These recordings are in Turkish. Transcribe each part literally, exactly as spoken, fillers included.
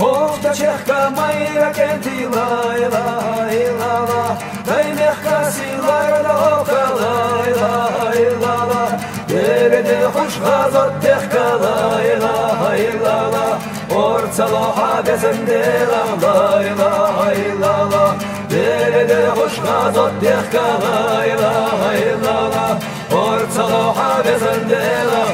Hofta chehka mayra kenti la ilaha illallah. Dai mehka silar da oka la ilaha illallah. Derede hoş gazot tehka la ilaha illallah. Ortsaloha bezende la ilaha illallah. Derede hoş gazot tehka la ilaha illallah. Ortsaloha bezende la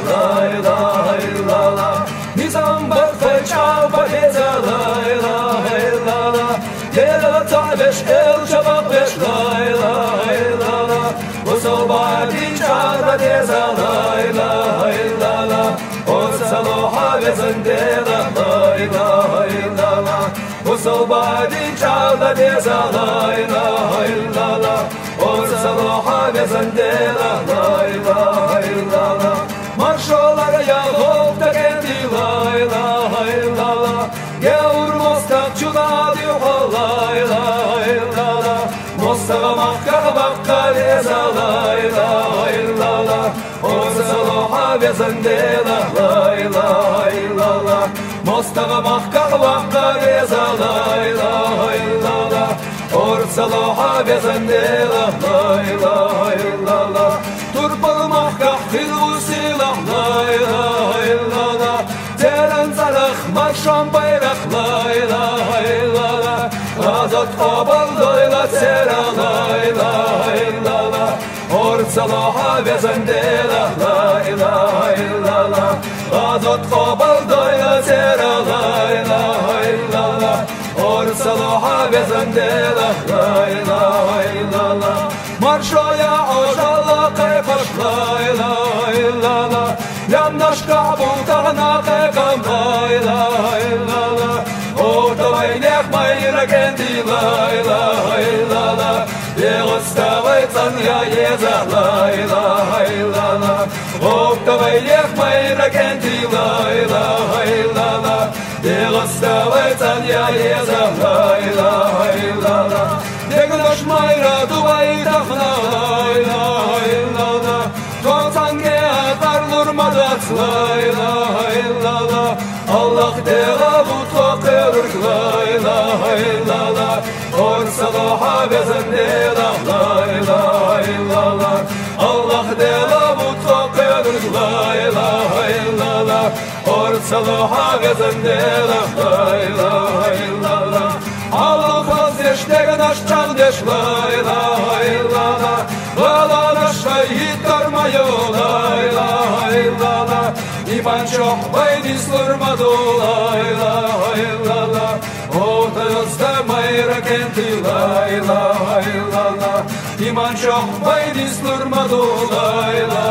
ilaha illallah. Nizam bakfay çaba geze la ilaha illallah. Gel tabeş el çabak beş la ilaha illallah. Usulbadi çaba geze la ilaha illallah. Ortsaloha bezende la ilaha illallah. Usulbadi çaba geze la ilaha illallah. Ortsaloha bezende la ilaha illallah. Marşolara yağıp da kendi la ilaha illallah. Gevur mostak çuna diyor la ilaha illallah. Mostağa makkah bakka leza la ilaha illallah. Orsaloha bezende la ilaha illallah. Mostağa makkah bakka leza la ilaha illallah. Orsaloha bezende la ilaha illallah. Turpalı makkah firusi la ilaha illallah. Teren zarık makşam bayrak la ilaha illallah. Azat obal doyla tera la ilaha illallah. Orsaloha bezende la ilaha illallah. Azat obal doyla tera la ilaha illallah. Orsaloha bezende la ilaha illallah. Marşoya oşalla kaypaş la ilaha illallah. Yandaş kabutağına kaykam la ilaha illallah. Ortavay nekmayra kendi la ilaha illallah. Yeğıstavay tanıya yeza la ilaha illallah. Ortavay nekmayra kendi la ilaha illallah. Yeğıstavay tanıya yeza la ilaha illallah. Deglaş mayra duvay tafna la ilaha illallah. Tonsan ge atar nurmadat la ilaha illallah. Allah dega but kokırır la ilaha illallah. Orsaloha bezende la ilaha illallah. Allah dega but kokırır la ilaha illallah. Orsaloha bezende la ilaha illallah. Allah hazreş degnaş çandeş la ilaha illallah. Lala naşkay hittarmayo la ilaha illallah. İman çok baydi slurmadu la ilaha illallah. Otağızda mayra kenti la ilaha illallah. İman çok baydi slurmadu la ilaha